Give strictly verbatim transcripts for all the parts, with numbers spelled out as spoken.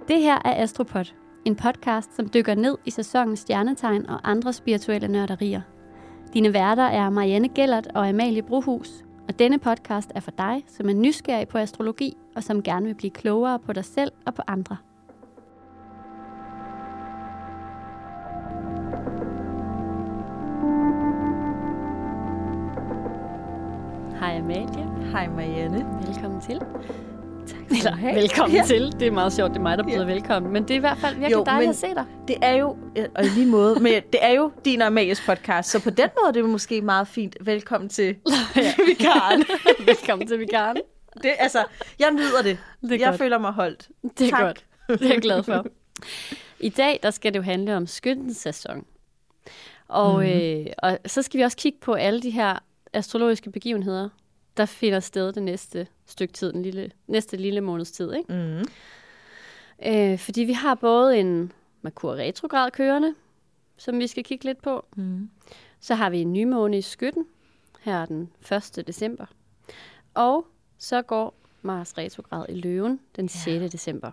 Det her er Astropod, en podcast, som dykker ned i sæsonens stjernetegn og andre spirituelle nørderier. Dine værter er Marianne Gellert og Amalie Brohus, og denne podcast er for dig, som er nysgerrig på astrologi og som gerne vil blive klogere på dig selv og på andre. Hej Amalie. Hej Marianne. Velkommen til. Tak skal du have. Velkommen ja. til. Det er meget sjovt, det er mig, der byder ja. velkommen. Men det er i hvert fald virkelig jo, dejligt at se dig. Det er jo, og i lige måde, men det er jo din og Amalies podcast, så på den måde det er det måske meget fint. Velkommen til ja. vikaren. Velkommen til vikaren. Det, altså, jeg nyder det. det jeg godt. føler mig holdt. Det er tak. godt. Det er jeg glad for. I dag, der skal det jo handle om skyttens sæson. Og, mm. øh, og så skal vi også kigge på alle de her astrologiske begivenheder, der finder sted det næste stykke tid, den lille, næste lille måneds tid. Ikke? Mm. Øh, fordi vi har både en Merkur retrograd kørende, som vi skal kigge lidt på. Mm. Så har vi en nymåne i Skytten, her den første december. Og så går Mars retrograd i Løven den sjette Ja. december.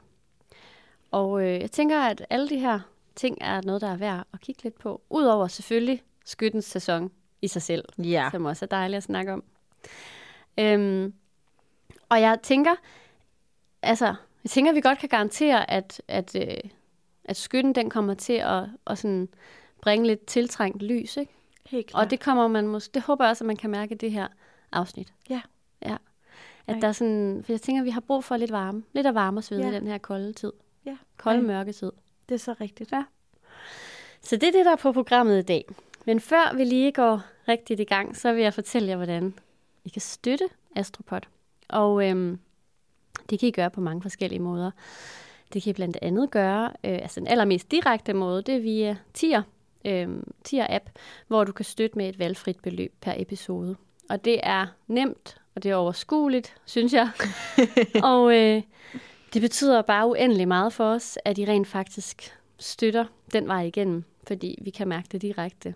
Og øh, jeg tænker, at alle de her ting er noget, der er værd at kigge lidt på. Udover selvfølgelig Skyttens sæson i sig selv, ja. som også er dejligt at snakke om. Øhm, og jeg tænker, altså, jeg tænker, at vi godt kan garantere, at, at, øh, at Skytten, den kommer til at, at sådan bringe lidt tiltrængt lys, ikke? Helt klart. Og det kommer man måske, det håber jeg også, at man kan mærke i det her afsnit. Ja. Ja. At der er sådan, for jeg tænker, at vi har brug for lidt varme, lidt af varme og svede ja. i den her kolde tid. Ja. Kolde ja. mørke tid. Det er så rigtigt. Ja. Så det er det, der er på programmet i dag. Men før vi lige går rigtigt i gang, så vil jeg fortælle jer, hvordan I kan støtte Astropod. Og øhm, det kan I gøre på mange forskellige måder. Det kan I blandt andet gøre, øh, altså den allermest direkte måde, det er via Tier, øh, Tier-app, hvor du kan støtte med et valgfrit beløb per episode. Og det er nemt, og det er overskueligt, synes jeg. og øh, det betyder bare uendelig meget for os, at I rent faktisk støtter den vej igennem, fordi vi kan mærke det direkte.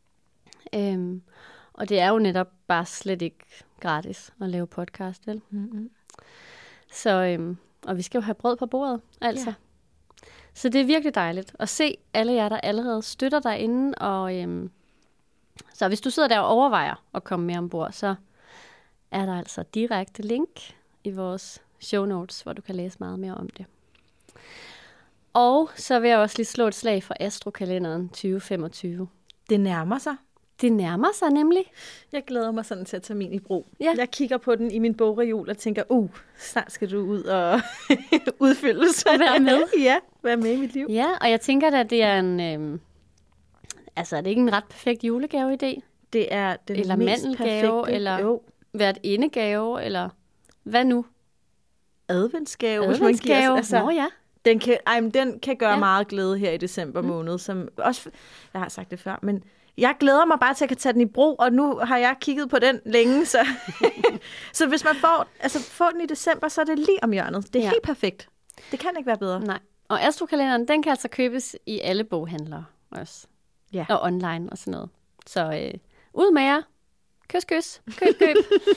Øhm, og det er jo netop bare slet ikke gratis at lave podcast, vel? Mm-hmm. Så, øhm, og vi skal jo have brød på bordet, altså. Ja. Så det er virkelig dejligt at se alle jer, der allerede støtter derinde. Og, øhm, så hvis du sidder der og overvejer at komme med ombord, så er der altså direkte link i vores show notes, hvor du kan læse meget mere om det. Og så vil jeg også lige slå et slag for astrokalenderen tyve femogtyve. Det nærmer sig. Det nærmer sig nemlig. Jeg glæder mig sådan til at tage min i brug. Ja. Jeg kigger på den i min bogreol og tænker, uh, snart skal du ud og udfyldes. Og være med. Ja, være med i mit liv. Ja, og jeg tænker da, at det er en, øhm, altså er det ikke en ret perfekt julegave-idé? Det er den eller mest mandelgave, perfekte. eller jo. hvert indegave, eller hvad nu? Adventsgave. Adventsgave, altså, nå ja. Den kan, ej, men den kan gøre ja. meget glæde her i december måned. Som også, jeg har sagt det før, men jeg glæder mig bare til, at jeg kan tage den i brug, og nu har jeg kigget på den længe. Så, så hvis man får, altså, får den i december, så er det lige om hjørnet. Det er ja. helt perfekt. Det kan ikke være bedre. Nej. Og astrokalenderen, den kan altså købes i alle boghandlere også. Ja. Og online og sådan noget. Så øh, ud med jer. Kys, kys. Køb, køb.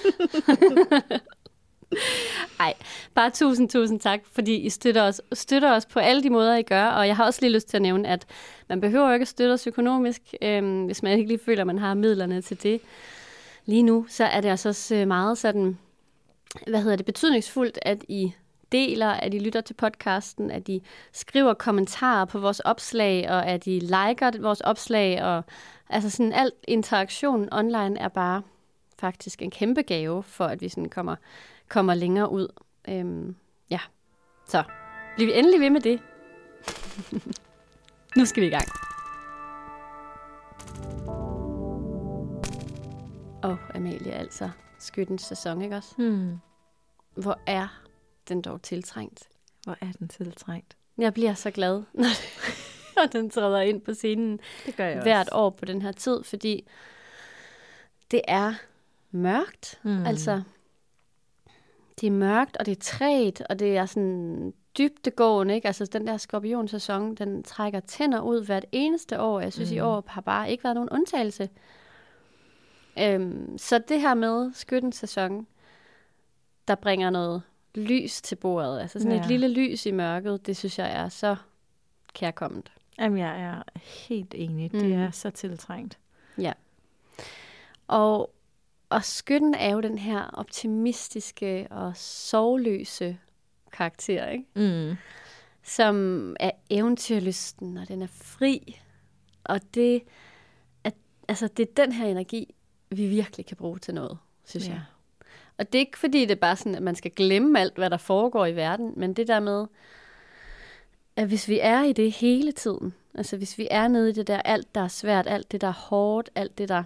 Ej, bare tusind, tusind tak, fordi I støtter os, støtter os på alle de måder, I gør. Og jeg har også lige lyst til at nævne, at man behøver ikke at støtte os økonomisk, øhm, hvis man ikke lige føler, at man har midlerne til det. Lige nu, så er det altså også meget sådan, hvad hedder det, betydningsfuldt, at I deler, at I lytter til podcasten, at I skriver kommentarer på vores opslag, og at I liker vores opslag. Og altså sådan al interaktion online er bare faktisk en kæmpe gave, for at vi sådan kommer... kommer længere ud. Øhm, ja, så bliver vi endelig ved med det. Nu skal vi i gang. Åh, oh, Amalie, altså. Skyttens sæson, ikke også? Hmm. Hvor er den dog tiltrængt? Hvor er den tiltrængt? Jeg bliver så glad, når den træder ind på scenen. Det gør jeg hvert også. år på den her tid, fordi det er mørkt. Hmm. Altså, det er mørkt, og det er trægt, og det er sådan dybdegående, ikke? Altså, den der skorpionsæson, den trækker tænder ud hvert eneste år. Jeg synes, mm. i år har bare ikke været nogen undtagelse. Øhm, så det her med skyttens sæson, der bringer noget lys til bordet. Altså sådan ja. et lille lys i mørket, det synes jeg er så kærkomment. Jamen, jeg er helt enig. Mm. Det er så tiltrængt. Ja. Og, og skytten er jo den her optimistiske og sorgløse karakter, ikke? Mm. Som er eventyrlysten, og den er fri. Og det er, altså, det er den her energi, vi virkelig kan bruge til noget, synes ja. jeg. Og det er ikke fordi, det er bare sådan, at man skal glemme alt, hvad der foregår i verden, men det der med, at hvis vi er i det hele tiden, altså hvis vi er nede i det der, alt der er svært, alt det der er hårdt, alt det der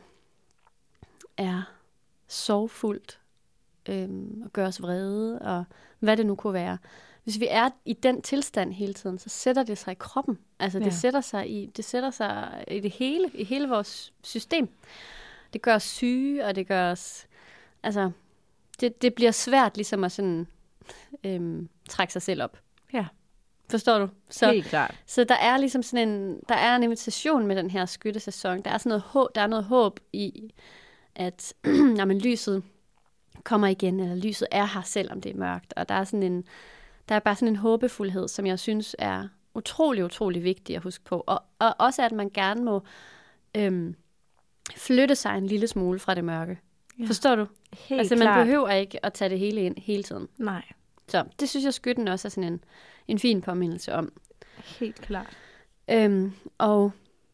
er sorgfuldt, øhm, og gør os vrede, og hvad det nu kunne være. Hvis vi er i den tilstand hele tiden, så sætter det sig i kroppen. Altså det ja. sætter sig i, det sætter sig i det hele, i hele vores system. Det gør os syge, og det gør os, altså det, det bliver svært ligesom at sådan øhm, trække sig selv op. Ja. Forstår du? Så, helt klart. Så der er ligesom sådan en, der er en invitation med den her skyttesæson. Der er sådan noget håb, der er noget håb i, at jamen, lyset kommer igen, eller lyset er her, selvom det er mørkt. Og der er sådan en, der er bare sådan en håbefuldhed, som jeg synes er utrolig, utrolig vigtig at huske på. Og, og også, at man gerne må øhm, flytte sig en lille smule fra det mørke. Ja. Forstår du? Helt altså, klart. Man behøver ikke at tage det hele ind hele tiden. Nej. Så det synes jeg, skytten også er sådan en, en fin påmindelse om. Helt klart. Øhm, og,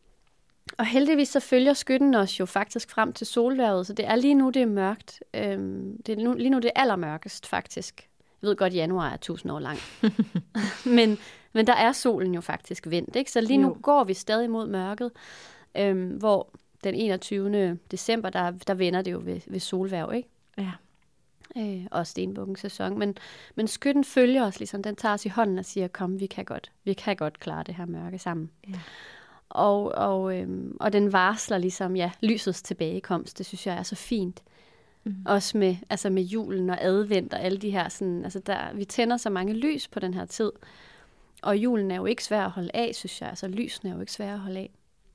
og heldigvis så følger skytten os jo faktisk frem til solværvet, så det er lige nu, det er mørkt. Øhm, det er nu, lige nu, det er allermørkest faktisk. Jeg ved godt, at januar er tusind år lang. men, men der er solen jo faktisk vendt, ikke? Så lige nu jo. går vi stadig mod mørket, øhm, hvor den enogtyvende december, der, der vender det jo ved, ved solværv, ikke? Ja. Øh, og stenbukkens sæson. Men, men skytten følger os, ligesom. Den tager os i hånden og siger, kom, vi kan godt, vi kan godt klare det her mørke sammen. Ja. Og, og, øhm, og den varsler ligesom, ja, lysets tilbagekomst. Det synes jeg er så fint. Mm. Også med, altså med julen og advent og alle de her sådan, altså der, vi tænder så mange lys på den her tid. Og julen er jo ikke svær at holde af, synes jeg. Altså lysene er jo ikke svære at holde af.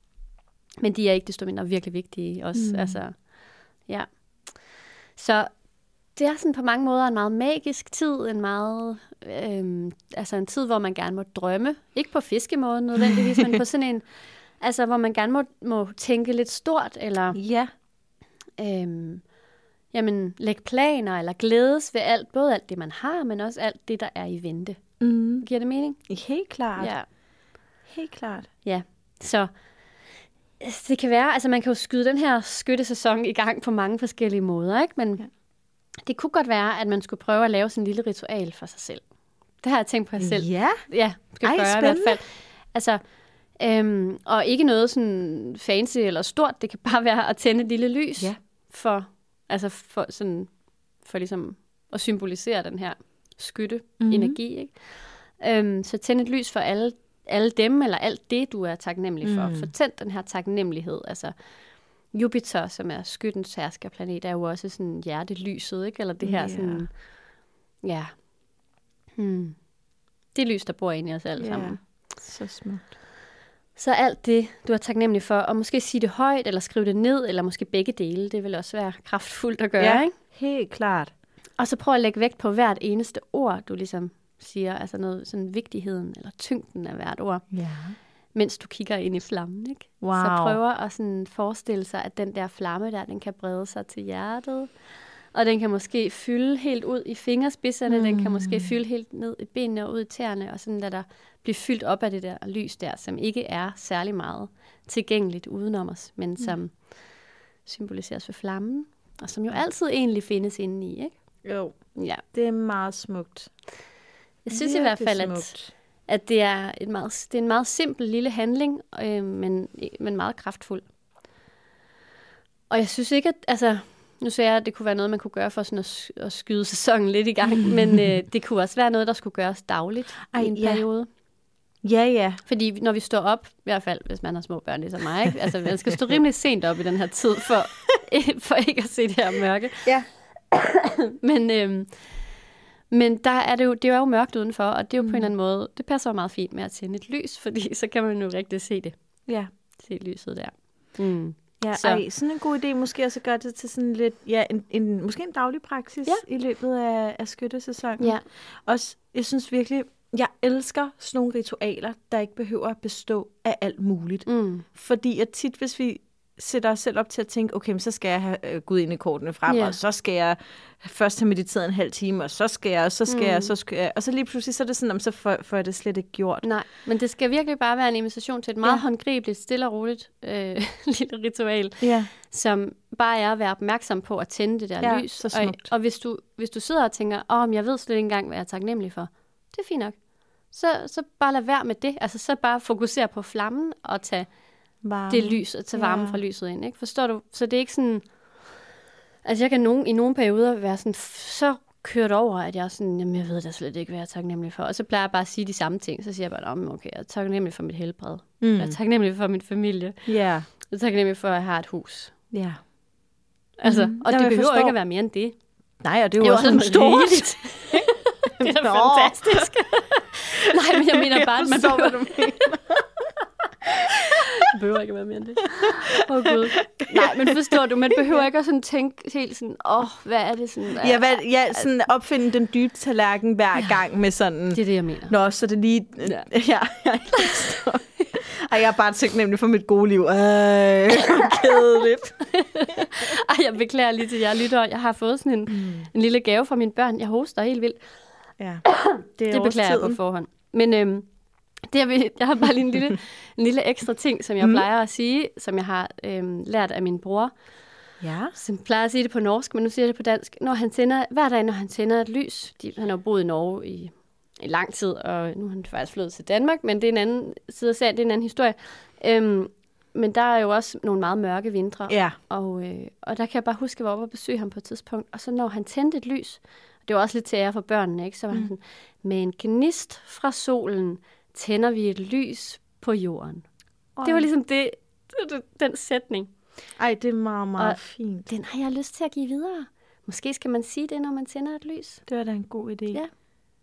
Men de er ikke desto mindre virkelig vigtige også. Mm. Altså, ja. Så det er sådan på mange måder en meget magisk tid, en meget, øhm, altså en tid, hvor man gerne må drømme. Ikke på fiskemåden nødvendigvis, men på sådan en, altså hvor man gerne må, må tænke lidt stort, eller ja. øhm, jamen, lægge planer, eller glædes ved alt, både alt det, man har, men også alt det, der er i vente. Mm. Giver det mening? Helt klart. Ja. Helt klart. Ja, så det kan være, altså man kan jo skyde den her skyttesæson i gang på mange forskellige måder, ikke? Men ja. Det kunne godt være, at man skulle prøve at lave sådan en lille ritual for sig selv. Det har jeg tænkt på sig selv. Ja? Ja, skal Ej, gøre spændende. i hvert fald. Altså, øhm, og ikke noget sådan fancy eller stort. Det kan bare være at tænde et lille lys. Ja. For, altså for, sådan, for ligesom at symbolisere den her skytte mm-hmm. energi. Ikke? Øhm, så tænd et lys for alle, alle dem, eller alt det, du er taknemmelig for. Mm. For tænd den her taknemmelighed. Altså, Jupiter, som er skyttens herskerplanet, er jo også sådan hjertelyset, ikke? Eller det her yeah. sådan, ja, hmm. det lys, der bor inde i os alle yeah. sammen. Så smukt. Så alt det, du er taknemmelig for, og måske sige det højt, eller skrive det ned, eller måske begge dele, det vil også være kraftfuldt at gøre, ja, ikke? Helt klart. Og så prøv at lægge vægt på hvert eneste ord, du ligesom siger, altså noget sådan vigtigheden, eller tyngden af hvert ord. Ja. Mens du kigger ind i flammen, ikke? Wow. Så prøver at sådan forestille sig, at den der flamme der, den kan brede sig til hjertet. Og den kan måske fylde helt ud i fingerspidserne, mm. den kan måske fylde helt ned i benene og ud i tæerne, og sådan lader der blive fyldt op af det der lys der, som ikke er særlig meget tilgængeligt udenom os, men som mm. symboliseres ved flammen, og som jo altid egentlig findes inde i, ikke? Jo, ja. Det er meget smukt. Jeg synes i hvert fald, at at det er, et meget, det er en meget simpel lille handling, øh, men, men meget kraftfuld. Og jeg synes ikke, at, altså, nu siger jeg, at det kunne være noget, man kunne gøre for sådan at, at skyde sæsonen lidt i gang, men øh, det kunne også være noget, der skulle gøres dagligt Ej, i en ja. periode. Ja, ja. Fordi når vi står op, i hvert fald hvis man har små børn ligesom mig, ikke? Altså man skal stå rimelig sent op i den her tid, for, for ikke at se det her mørke. Ja. men... Øh, Men der er det, jo, det er jo mørkt udenfor, og det er jo mm. på en eller anden måde, det passer jo meget fint med at tænde et lys, fordi så kan man jo rigtig se det. Ja. Se lyset der. Mm. Ja, Så. ej, sådan en god idé måske også at gøre det til sådan lidt, ja, en, en, måske en daglig praksis Ja. i løbet af, af skyttesæsonen. Ja. Også, jeg synes virkelig, jeg elsker sådan nogle ritualer, der ikke behøver at bestå af alt muligt. Mm. Fordi at tit, hvis vi sætter os selv op til at tænke, okay, men så skal jeg have øh, Gud ind i kortene frem, Ja. og så skal jeg først have mediteret en halv time, og så skal jeg, og så skal Mm. jeg, så skal jeg, og så lige pludselig, så er det sådan, om så får, får jeg det slet ikke gjort. Nej, men det skal virkelig bare være en invitation til et meget Ja. håndgribeligt, stille og roligt øh, lille ritual, Ja, som bare er at være opmærksom på at tænde det der Ja, lys. så Og, smukt. og hvis du, hvis du sidder og tænker, åh, oh, jeg ved slet ikke engang, hvad jeg er taknemmelig for, det er fint nok. Så, så bare lad være med det. Altså så bare fokusere på flammen og tage varme. det lys og tage varme Ja. fra lyset ind. Ikke? Forstår du? Så det er ikke sådan... Altså jeg kan nogen, i nogle perioder være sådan så kørt over, at jeg er sådan, jamen jeg ved da slet ikke, hvad jeg er taknemmelig for. Og så plejer jeg bare at sige de samme ting. Så siger jeg bare, okay, jeg er taknemmelig for mit helbred. Mm. Jeg er taknemmelig for min familie. Ja, Jeg er taknemmelig for, at jeg har et hus. ja. Altså, Mhm. og Jamen, det jeg behøver forstår. ikke at være mere end det. Nej, og det er jo, Det er også jo en stor... rigeligt. Det er da Nå. fantastisk. Nej, men jeg mener bare, at man forstår, behøver, hvad du mener. det behøver ikke at være mere end det. Åh oh, gud. Nej, men forstår du, man behøver ikke at sådan tænke helt sådan, åh, oh, hvad er det sådan? Ja, hvad, ja, sådan opfinde den dybe tallerken hver Ja. gang med sådan... Det er det, jeg mener. Nå, så det lige... Ja. Ja, ja jeg forstår. Ej, jeg er bare tænkt nemlig for mit gode liv. Ej, kedeligt. Ej, jeg beklager lige til jer lytter. Jeg har fået sådan en, mm. en lille gave fra mine børn. Jeg hoster helt vildt. Ja, det er Det beklager jeg på årstiden. forhånd. Men øhm, det, jeg, vil, jeg har bare lige en lille, en lille ekstra ting, som jeg Mm. plejer at sige, som jeg har øhm, lært af min bror. Ja. Så jeg plejer at sige det på norsk, men nu siger jeg det på dansk. Når han tænder, hver dag, når han tænder et lys, de, han har jo boet i Norge i, i lang tid, og nu er han faktisk flyttet til Danmark, men det er en anden side af sagen, det er en anden historie. Øhm, men der er jo også nogle meget mørke vintre, Ja. og, øh, og der kan jeg bare huske, at jeg var oppe og besøge ham på et tidspunkt, og så når han tændte et lys, og det var også lidt til ære for børnene, ikke? Så var mm. han sådan, med en gnist fra solen tænder vi et lys på jorden. Ej. Det var ligesom det, det, den sætning. Ej, det er meget, meget Og- fint. Den har jeg lyst til at give videre. Måske skal man sige det, når man tænder et lys. Det var da en god idé. Ja.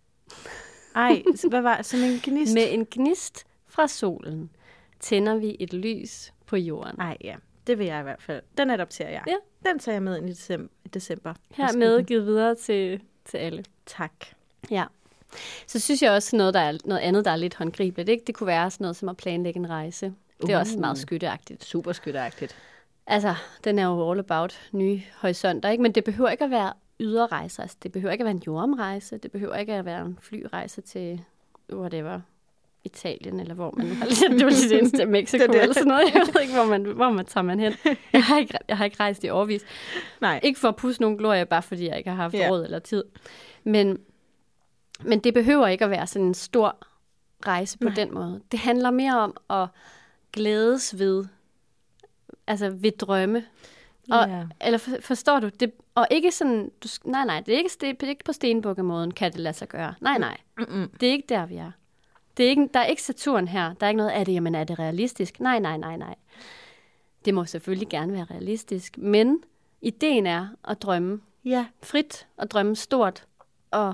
Ej, så hvad var som en gnist? Med en gnist fra solen tænder vi et lys på jorden. Nej, ja. Det vil jeg i hvert fald. Den adopterer jeg. Ja. Den tager jeg med ind i december. december. Hermed givet videre til, til alle. Tak. Ja. Så synes jeg også noget, der er noget andet, der er lidt håndgribeligt. Ikke? Det kunne være sådan noget som at planlægge en rejse. Det er Uh. også meget skytteagtigt. Super skytteragtigt. Altså, den er jo all about nye horisonter, ikke? Men det behøver ikke at være ydre rejser. Altså, det behøver ikke at være en jordomrejse. Det behøver ikke at være en flyrejse til, whatever, Italien, eller hvor man nu har lidt. Det var lige det eneste, Mexico Det er det. eller sådan noget. Jeg ved ikke, hvor man, hvor man tager man hen. Jeg har ikke, jeg har ikke rejst i årevis. Nej. Ikke for at pusse nogen glorie, bare fordi jeg ikke har haft Ja. råd eller tid. Men, men det behøver ikke at være sådan en stor rejse på Nej. den måde. Det handler mere om at glædes ved, altså ved drømme. Og, Ja. Eller for, forstår du? Det, og ikke sådan, du, sk- nej, nej, det er ikke, det er ikke på Stenbukkemåden, kan det lade sig gøre. Nej, nej, Mm-mm. det er ikke der, vi er. Det er ikke, der er ikke Saturn her. Der er ikke noget af det, jamen er det realistisk? Nej, nej, nej, nej. Det må selvfølgelig gerne være realistisk, men ideen er at drømme Ja. frit og drømme stort og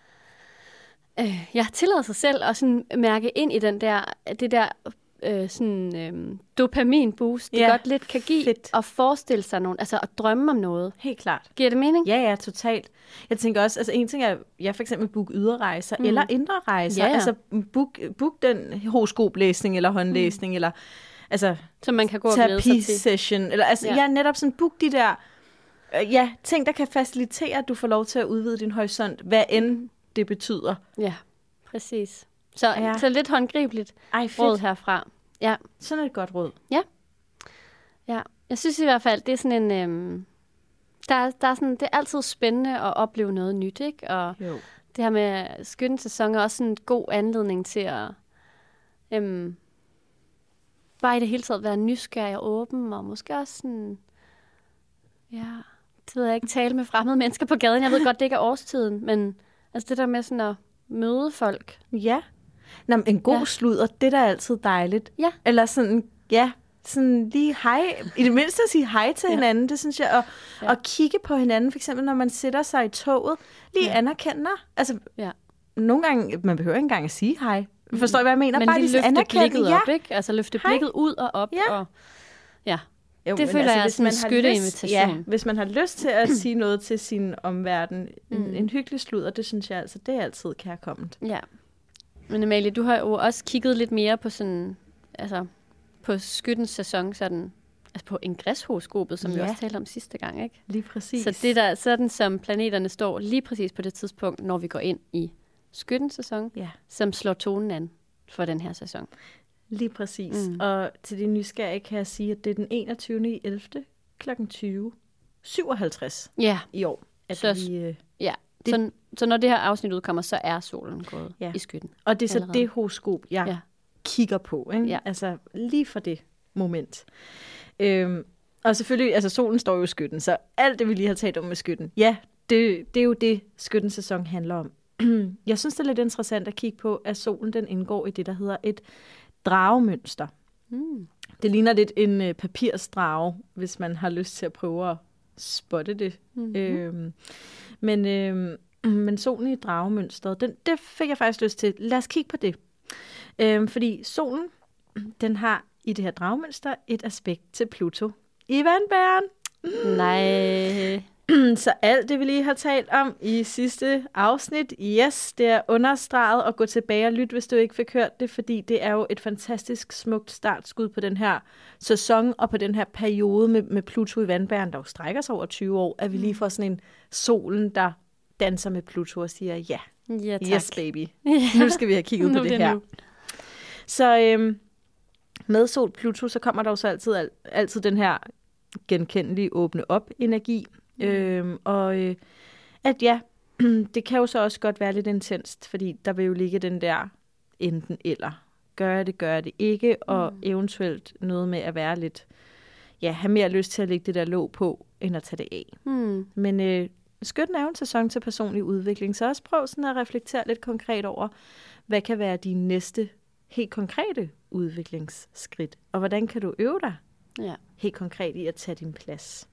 øh, ja, tillade sig selv at sådan mærke ind i den der, det der øh, sådan, øh, dopamin-boost, det Ja, godt lidt kan give, fedt. og forestille sig nogen, altså at drømme om noget. Helt klart. Giver det mening? Ja, ja, totalt. Jeg tænker også, altså en ting er, jeg for eksempel book ydre rejser, mm. eller indre rejser. Ja, ja. Altså book, book den horoskoplæsning, eller håndlæsning, mm. eller altså Så man kan gå og glæde sig til. terapi-session. Eller, altså, Ja. ja. ja, netop sådan book de der, øh, ja, ting, der kan facilitere, at du får lov til at udvide din horisont, hvad end det betyder. Ja, præcis. Så, Ja. ja. så lidt håndgribeligt Ej, fedt. råd herfra. Ja, Sådan et godt råd. ja. Jeg synes i hvert fald, det er sådan en... Øhm, der, er- der er sådan, det er altid spændende at opleve noget nyt, ikke? Og Jo. det her med skyttesæson er også sådan en god anledning til at øhm, bare i det hele taget være nysgerrig og åben, og måske også sådan, ja, det ved jeg ikke, tale med fremmede mennesker på gaden. Jeg ved godt, det ikke er årstiden, men altså det der med sådan at møde folk. Ja. Nå, men en god Ja. ja. sludder, det er da altid dejligt. Ja. Eller sådan, ja, sådan lige hej. I det mindste at sige hej til Ja. ja. hinanden, det synes jeg. Og, Ja. ja. og kigge på hinanden, for eksempel når man sætter sig i toget. Lige Ja. ja. anerkender. Altså, Ja. nogle gange, man behøver ikke engang at sige hej. Forstår I, hvad jeg mener? Men Bare lige lige løfte anerkende. blikket Ja. op, ikke? Altså løfte Hej. blikket ud og op. Ja. Og, ja, Jo, det føler altså, jeg er sådan en skytteinvitation. Ja, hvis man har lyst til at sige noget til sin omverden, en, Mm. en hyggelig sludder, det synes jeg altså, det er altid kærkomment. Ja. Men Amalie, du har jo også kigget lidt mere på sådan, altså på skyttens sæson, sådan, altså på ingreshoroskopet, som ja. vi også talte om sidste gang, ikke? Lige præcis. Så det der, sådan som planeterne står lige præcis på det tidspunkt, når vi går ind i skyttens sæson, Ja. som slår tonen an for den her sæson. Lige præcis. Mm. Og til de nysgerrige kan jeg sige, at det er den enogtyvende ellevte klokken tyve syvoghalvtreds Ja, i år, at Så- vi... Øh, ja. Det- Så, så når det her afsnit udkommer, så er solen gået Ja. i skytten. og det er så Allerede. det horoskop, jeg Ja. ja. kigger på. Ikke? Ja. Altså lige for det moment. Øhm, og selvfølgelig, altså solen står jo i skytten, så alt det, vi lige har talt om med skytten, ja, det, det er jo det, skyttens sæson handler om. Jeg synes, det er lidt interessant at kigge på, at solen den indgår i det, der hedder et dragemønster. Mm. Det ligner lidt en øh, papirsdrage, hvis man har lyst til at prøve at spotte det. Mm-hmm. Øhm, men, øhm, men solen i dragemønstret, den, det fik jeg faktisk lyst til. Lad os kigge på det. Øhm, fordi solen, den har i det her dragemønster et aspekt til Pluto i vandbæren. Nej. Så alt det, vi lige har talt om i sidste afsnit, yes, det er understreget, og gå tilbage og lyt, hvis du ikke fik hørt det, fordi det er jo et fantastisk smukt startskud på den her sæson, og på den her periode med, med Pluto i vandbæren, der jo strækker sig over tyve år, at vi lige får sådan en solen, der danser med Pluto og siger, ja, Ja, tak. yes baby, nu skal vi have kigget Nu på er det, det her. nu. Så øhm, med sol Pluto, så kommer der jo så altid, al- altid den her genkendelige åbne op energi. Mm. Øhm, og øh, at ja, det kan jo så også godt være lidt intenst, fordi der vil jo ligge den der enten eller. Gør jeg det, gør jeg det ikke, og mm. eventuelt noget med at være lidt, ja, have mere lyst til at lægge det der låg på, end at tage det af. Mm. Men øh, skytten er jo en sæson til personlig udvikling, så også prøv sådan at reflektere lidt konkret over, hvad kan være dine næste helt konkrete udviklingsskridt, og hvordan kan du øve dig Ja. helt konkret i at tage din plads.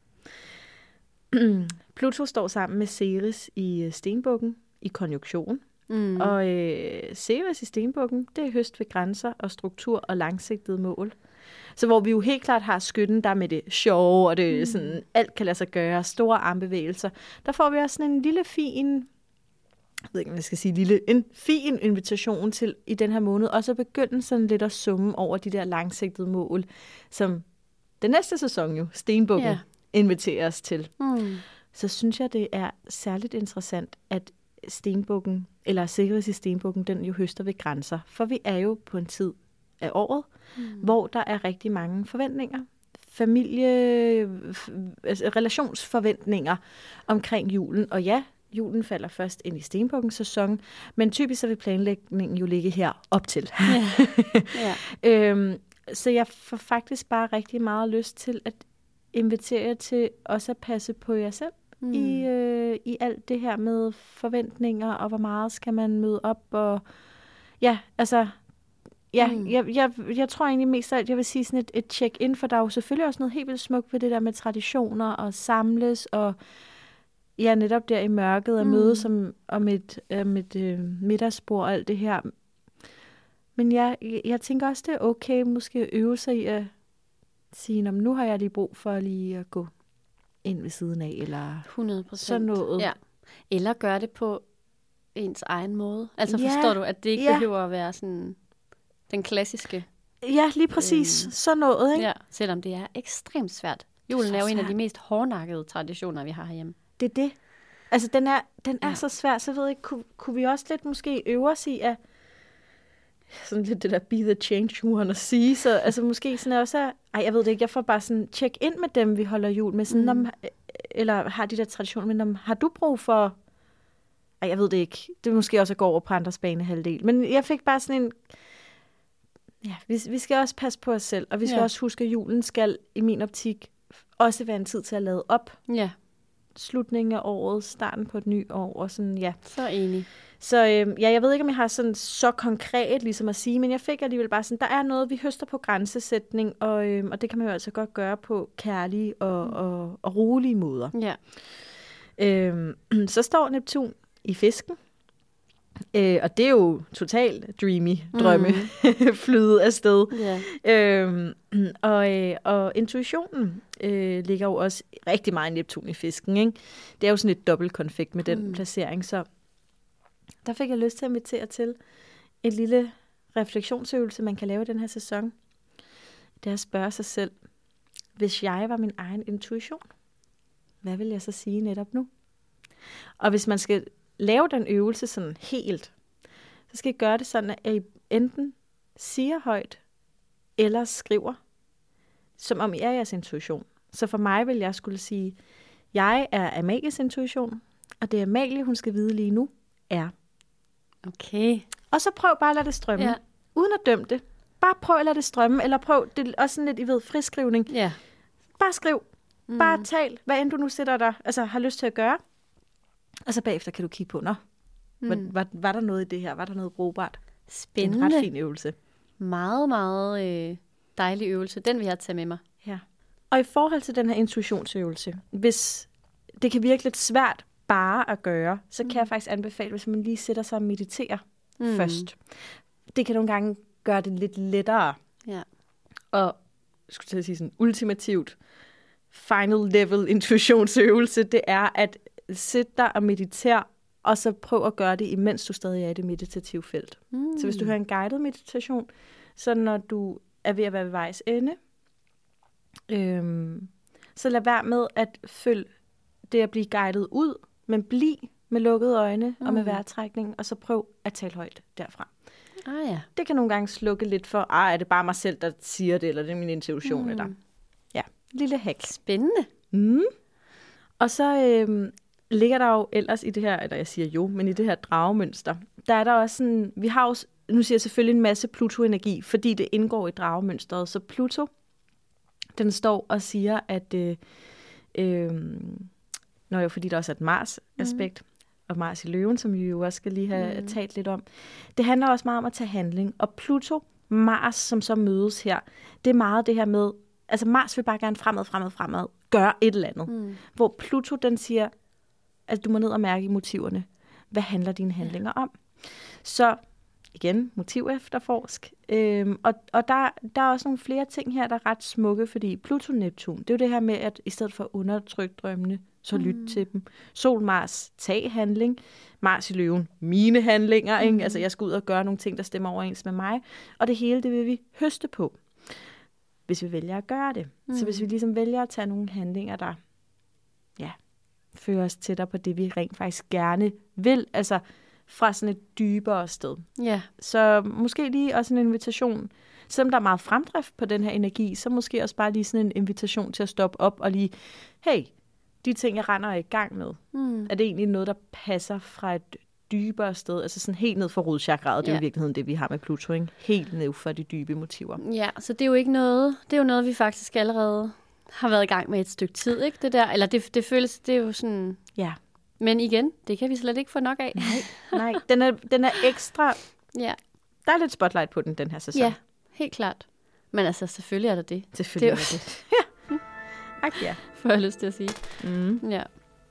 Pluto står sammen med Ceres i øh, stenbukken i konjunktion, Mm. og øh, Ceres i stenbukken, det er høst ved grænser og struktur og langsigtede mål. Så hvor vi jo helt klart har skytten, der med det sjove, og det mm. sådan, alt kan lade sig gøre, store armbevægelser, der får vi også sådan en lille fin, jeg ved ikke, om jeg skal sige lille, en fin invitation til i den her måned, og så begynde sådan lidt at summe over de der langsigtede mål, som den næste sæson jo, stenbukken, Ja. inviterer os til. Mm. Så synes jeg, det er særligt interessant, at stenbukken, eller Ceres i stenbukken, den jo høster ved grænser. For vi er jo på en tid af året, mm. hvor der er rigtig mange forventninger. Familie, f- altså relationsforventninger omkring julen. Og ja, julen falder først ind i stenbukkens sæson, men typisk så vil planlægningen jo ligge her op til. Ja. Ja. øhm, så jeg får faktisk bare rigtig meget lyst til at invitere jer til også at passe på jer selv. Mm. I, øh, i alt det her med forventninger, og hvor meget skal man møde op, og ja, altså, ja, mm. jeg, jeg, jeg tror egentlig mest af alt, jeg vil sige sådan et, et check-in, for der er jo selvfølgelig også noget helt vildt smukt ved det der med traditioner, og samles, og ja, netop der i mørket, og mm. mødes om, om et, om et øh, middagsbord, og alt det her. Men jeg, jeg tænker også, det er okay måske at øve sig i at sige, nu har jeg lige brug for lige at gå ind ved siden af, eller hundrede procent. sådan noget. Ja. Eller gøre det på ens egen måde. Altså Ja, forstår du, at det ikke ja. behøver at være sådan den klassiske. Ja, lige præcis. Øhm, sådan noget, ikke? Ja, selvom det er ekstremt svært. Julen er jo en af de mest hårdnakkede traditioner, vi har herhjemme. Det er det. Altså, den er, den er Ja. så svær, så ved jeg ikke, kunne, kunne vi også lidt måske øve os i at sådan lidt det der be the change you wanna see, så altså måske sådan også, at, ej, jeg ved det ikke, jeg får bare sådan check ind med dem, vi holder jul med, sådan, Mm. om, eller har de der traditioner, men om, har du brug for, ej, jeg ved det ikke, det er måske også at gå over på andres banehalvdel, men jeg fik bare sådan en, ja, vi, vi skal også passe på os selv, og vi skal Ja. også huske, at julen skal i min optik også være en tid til at lade op, Ja, slutningen af året, starten på et nyt år, og sådan, ja. så enig. Så øh, ja, jeg ved ikke, om jeg har sådan så konkret ligesom at sige, men jeg fik alligevel bare sådan, der er noget, vi høster på grænsesætning, og, øh, og det kan man jo altså godt gøre på kærlige og, mm. og, og rolige måder. Ja. Øh, så står Neptun i fisken, Øh, og det er jo totalt dreamy drømme, mm. flyde afsted. Yeah. Øhm, og, øh, og intuitionen øh, ligger jo også rigtig meget i Neptun i fisken. Ikke? Det er jo sådan et dobbelt konfekt med den mm. placering, så der fik jeg lyst til at invitere til en lille refleksionsøvelse, man kan lave den her sæson. Det er at spørge sig selv, hvis jeg var min egen intuition, hvad vil jeg så sige netop nu? Og hvis man skal lave den øvelse sådan helt, så skal I gøre det sådan, at I enten siger højt, eller skriver, som om I er jeres intuition. Så for mig vil jeg skulle sige, jeg er Amalies intuition, og det Amalie, hun skal vide lige nu, er. Okay. Og så prøv bare at lade det strømme, ja. Uden at dømme det. Bare prøv at lade det strømme, eller prøv, det er også sådan lidt, I ved, friskrivning. Ja. Bare skriv. Mm. Bare tal, hvad end du nu sætter dig, altså har lyst til at gøre. Og så bagefter kan du kigge på, nå, mm. var, var, var der noget i det her? Var der noget brugbart? Spændende. Det er en ret fin øvelse. Meget, meget øh, dejlig øvelse. Den vil jeg tage med mig. Ja. Og i forhold til den her intuitionsøvelse, hvis det kan virke lidt svært bare at gøre, så kan mm. jeg faktisk anbefale, hvis man lige sætter sig og mediterer mm. først. Det kan nogle gange gøre det lidt lettere. Ja. Og jeg skulle til at sige sådan ultimativt final level intuitionsøvelse, det er at sætte dig og meditere, og så prøv at gøre det, imens du stadig er i det meditative felt. Mm. Så hvis du hører en guided meditation, så når du er ved at være ved vejs ende, øhm, så lad være med at følge det at blive guidet ud, men bliv med lukkede øjne mm. og med vejrtrækning, og så prøv at tale højt derfra. Ah, ja. Det kan nogle gange slukke lidt for, ah, er det bare mig selv, der siger det, eller det er min intuition, mm. eller ja, lille hack. Spændende. Mm. Og så øhm, ligger der jo ellers i det her, eller jeg siger jo, men i det her dragemønster, der er der også sådan, vi har jo, nu siger jeg selvfølgelig en masse Pluto-energi, fordi det indgår i dragemønstret, så Pluto, den står og siger, at, øh, øh, når jo fordi der også er et Mars-aspekt, mm. og Mars i løven, som vi jo også skal lige have mm. talt lidt om, det handler også meget om at tage handling, og Pluto, Mars, som så mødes her, det er meget det her med, altså Mars vil bare gerne fremad, fremad, fremad, gøre et eller andet. Mm. Hvor Pluto, den siger, at du må ned og mærke i motiverne. Hvad handler dine handlinger om? Så igen, motiv efterforsk. Øhm, og og der, der er også nogle flere ting her, der er ret smukke, fordi Pluto-Neptun, det er jo det her med, at i stedet for at undertrykke drømmene, så lyt mm. til dem. Sol, Mars, tag handling. Mars i løven, mine handlinger. Ikke? Mm. Altså, jeg skal ud og gøre nogle ting, der stemmer overens med mig. Og det hele, det vil vi høste på, hvis vi vælger at gøre det. Mm. Så hvis vi ligesom vælger at tage nogle handlinger, der ja, fører os tættere på det, vi rent faktisk gerne vil, altså fra sådan et dybere sted. Ja. Så måske lige også en invitation, selvom der er meget fremdrift på den her energi, så måske også bare lige sådan en invitation til at stoppe op og lige, hey, de ting, jeg render i gang med, mm. er det egentlig noget, der passer fra et dybere sted, altså sådan helt ned for rodchakraet, det er ja. i virkeligheden det, vi har med Pluto, ikke? Helt ned for de dybe motiver. Ja, så det er jo ikke noget, det er jo noget, vi faktisk allerede har været i gang med et stykke tid, ikke? Det der, eller det, det føles, det er jo sådan... Ja. Men igen, det kan vi slet ikke få nok af. Nej, nej. Den er, den er ekstra... Ja. Der er lidt spotlight på den, den her sæson. Ja, helt klart. Men altså, selvfølgelig er der det. Selvfølgelig det er, er det. Ja. Ak, ja. Får jeg lyst til at sige. Mm. Ja.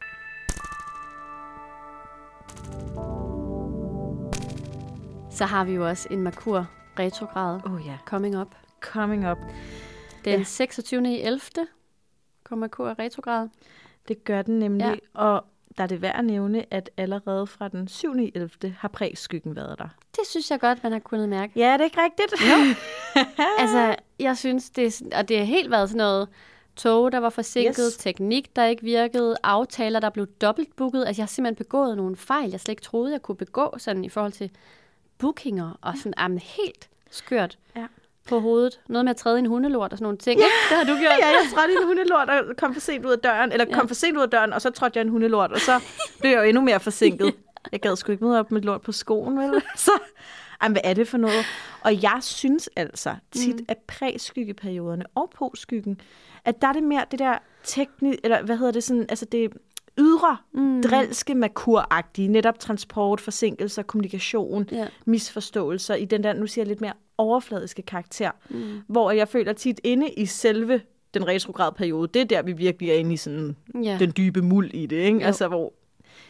Så har vi jo også en Merkur retrograd oh, ja. coming up. Coming up. Den ja. seksogtyvende i ellevte kommer Merkur retrograd. Det gør den nemlig, ja. Og der er det værd at nævne, at allerede fra den syvende i ellevte har præskyggen været der. Det synes jeg godt, man har kunnet mærke. Ja, det er ikke rigtigt. Jo. Altså, jeg synes, det er, og det har helt været sådan noget tog, der var forsinket, yes. teknik, der ikke virkede, aftaler, der blev dobbeltbooket. Altså, jeg har simpelthen begået nogle fejl, jeg slet ikke troede, jeg kunne begå sådan i forhold til bookinger og sådan, ja. Jamen, helt skørt. Ja. På hovedet. Noget med at træde i en hundelort og sådan nogle ting. Ja, det har du gjort. Ja, jeg trådte i en hundelort og kom for sent ud af døren. Eller kom ja. for sent ud af døren, og så trådte jeg i en hundelort, og så blev jeg jo endnu mere forsinket. Jeg gad sgu ikke møde op med lort på skoen, vel? Så, jamen, hvad er det for noget? Og jeg synes altså tit, mm. at præskyggeperioderne og postskyggen, at der er det mere det der teknik, eller hvad hedder det sådan, altså det ydre, mm. drilske, Merkur-agtige, netop transport, forsinkelser, kommunikation, ja. misforståelser, i den der, nu siger jeg lidt mere overfladiske karakter, mm. hvor jeg føler tit inde i selve den retrograd periode, det er der, vi virkelig er inde i sådan, ja. den dybe muld i det, ikke? Altså, hvor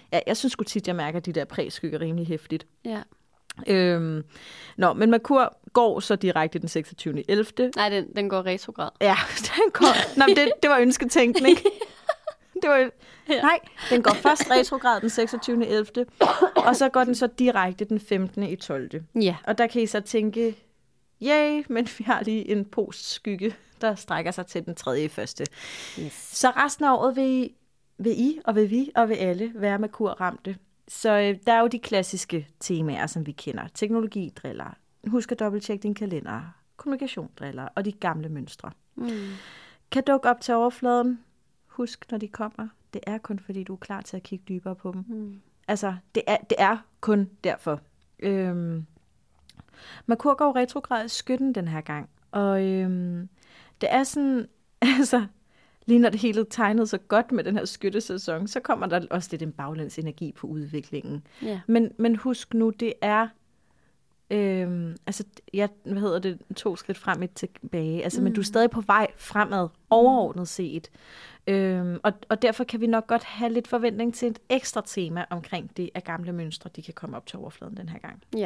Ja, jeg synes sgu tit, jeg mærker de der præskygger rimelig hæftigt. Ja. Øhm, nå, men Merkur går så direkte den seksogtyvende ellevte Nej, den, den går retrograd. Ja, den går... Nå, men det, det var ønsketænkning. Det var, ja. Nej, den går først retrograd den seksogtyvende ellevte og så går den så direkte den femtende i tolvte Ja. Og der kan I så tænke, yay, men vi har lige en postskygge, der strækker sig til den tredje i første. Yes. Så resten af året vil, vil I, og vil vi, og vil alle være Merkur-ramte. Så øh, der er jo de klassiske temaer, som vi kender. Teknologi driller, husk at dobbelttjekke din kalender, kommunikation driller, og de gamle mønstre. Mm. Kan dukke op til overfladen. Husk, når de kommer, det er kun fordi, du er klar til at kigge dybere på dem. Mm. Altså, det er, det er kun derfor. Øhm, Merkur går retrograd i Skytten den her gang. Og øhm, det er sådan, altså, lige når det hele tegnede så godt med den her skyttesæson, så kommer der også lidt en baglæns energi på udviklingen. Yeah. Men, men husk nu, det er, øhm, altså, jeg, hvad hedder det, to skridt frem, et tilbage. Altså, mm. men du er stadig på vej fremad, overordnet set. Øhm, og, og derfor kan vi nok godt have lidt forventning til et ekstra tema omkring det, at gamle mønstre, de kan komme op til overfladen den her gang. Ja.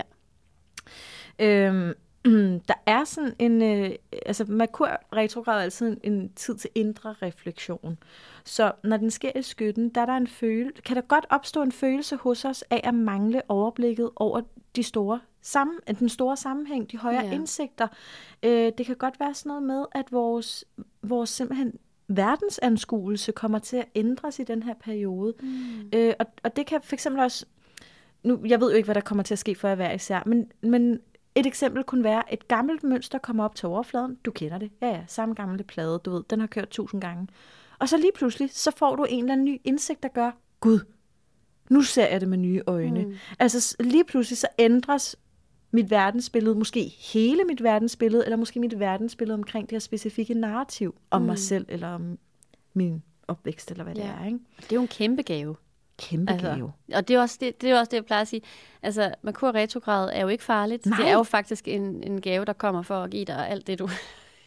Øhm, der er sådan en, øh, altså Merkur retrograd er altid en, en tid til indre refleksion. Så når den sker i Skytten, der er der en føle, kan der godt opstå en følelse hos os af at mangle overblikket over de store sammen, den store sammenhæng, de højere Ja. indsigter. Øh, det kan godt være sådan noget med, at vores, vores simpelthen verdensanskuelse kommer til at ændres i den her periode. Mm. Øh, og, og det kan for eksempel også, nu, jeg ved jo ikke, hvad der kommer til at ske for jer hver især, men, men et eksempel kunne være, et gammelt mønster kommer op til overfladen. Du kender det. Ja, ja, samme gamle plade, du ved, den har kørt tusind gange. Og så lige pludselig, så får du en eller anden ny indsigt, der gør, Gud, nu ser jeg det med nye øjne. Mm. Altså lige pludselig, så ændres mit verdensbillede, måske hele mit verdensbillede, eller måske mit verdensbillede omkring det her specifikke narrativ om mm. mig selv, eller om min opvækst, eller hvad ja. det er. Ikke? Det er jo en kæmpe gave. Kæmpe altså, gave. Og det er, også det, det er også det, jeg plejer at sige. Altså, Merkur retrograd er jo ikke farligt. Nej. Det er jo faktisk en, en gave, der kommer for at give dig alt det, du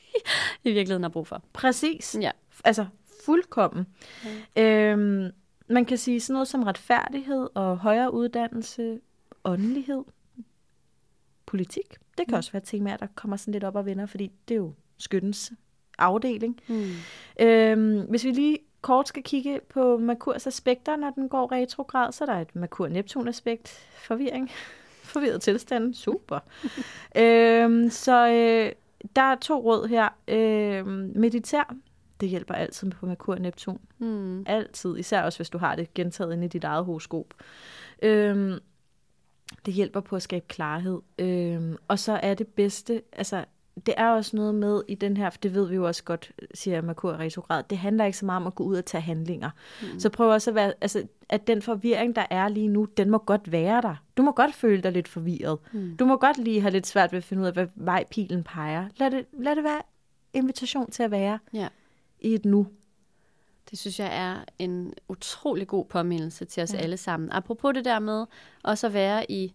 i virkeligheden har brug for. Præcis. Ja. Altså, fuldkommen. Mm. Øhm, man kan sige sådan noget som retfærdighed og højere uddannelse, åndelighed, politik. Det kan mm. også være temaer, der kommer sådan lidt op og vender, fordi det er jo Skyttens afdeling. Mm. Øhm, hvis vi lige kort skal kigge på Merkurs aspekter, når den går retrograd, så er der et Merkur-Neptun-aspekt. Forvirring. Forvirret tilstand. Super. øhm, så øh, der er to råd her. Øhm, mediter. Det hjælper altid på Merkur-Neptun. Mm. Altid. Især også, hvis du har det gentaget inde i dit eget horoskop. Øhm, det hjælper på at skabe klarhed. Øhm, og så er det bedste, altså det er også noget med i den her, for det ved vi jo også godt, siger Merkur retrograd, det handler ikke så meget om at gå ud og tage handlinger. Mm. Så prøv også at være, altså, at den forvirring, der er lige nu, den må godt være der. Du må godt føle dig lidt forvirret. Mm. Du må godt lige have lidt svært ved at finde ud af, hvad vej pilen peger. Lad det, lad det være invitation til at være ja. i et nu. Det synes jeg er en utrolig god påmindelse til os ja. alle sammen. Apropos det der med også at være i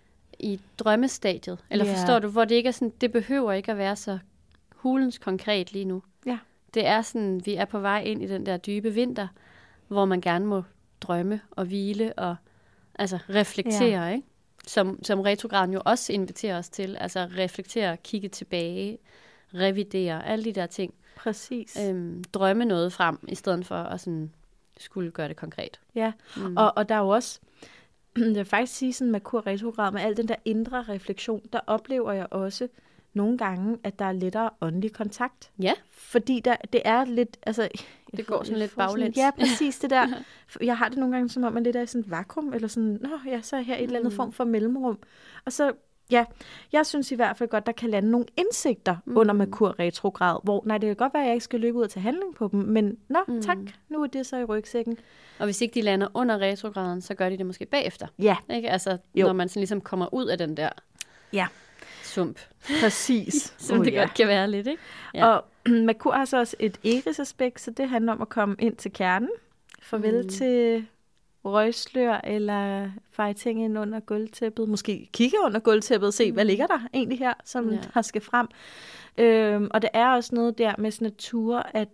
i drømmestadiet, eller yeah. forstår du, hvor det ikke er sådan, det behøver ikke at være så hulens konkret lige nu. Ja. Det er sådan, vi er på vej ind i den der dybe vinter, hvor man gerne må drømme og hvile og altså reflektere, yeah. ikke? Som, som retrograden jo også inviterer os til, altså reflektere, kigge tilbage, revidere, alle de der ting. Præcis. Øhm, drømme noget frem, i stedet for at sådan skulle gøre det konkret. Ja, mm. og, og der er jo også jeg vil faktisk sige sådan Merkur retrograd med al den der indre refleksion, der oplever jeg også nogle gange, at der er lettere åndelig kontakt. Ja. Fordi der, det er lidt, altså... Det går sådan lidt baglæns. Ja, præcis det der. Jeg har det nogle gange, som om man lidt er i sådan et vakuum, eller sådan, nå ja, så er jeg her i et eller andet form for mellemrum. Og så, ja, jeg synes i hvert fald godt, der kan lande nogle indsigter mm. under Merkur retrograd, hvor, nej, det kan godt være, at jeg ikke skal løbe ud og tage handling på dem, men nå, mm. tak, nu er det så i rygsækken. Og hvis ikke de lander under retrograden, så gør de det måske bagefter. Ja. Ikke? Altså, jo. Når man sådan ligesom kommer ud af den der ja. sump. Præcis. Som oh, det ja. godt kan være lidt, ikke? Ja. Og Merkur har så også et Eris-aspekt, så det handler om at komme ind til kernen. Farvel mm. til røgslør, eller feje ting ind under gulvtæppet. Måske kigge under gulvtæppet og se, mm. hvad ligger der egentlig her, som ja. der skal frem. Øhm, og det er også noget der med sådan natur, at, at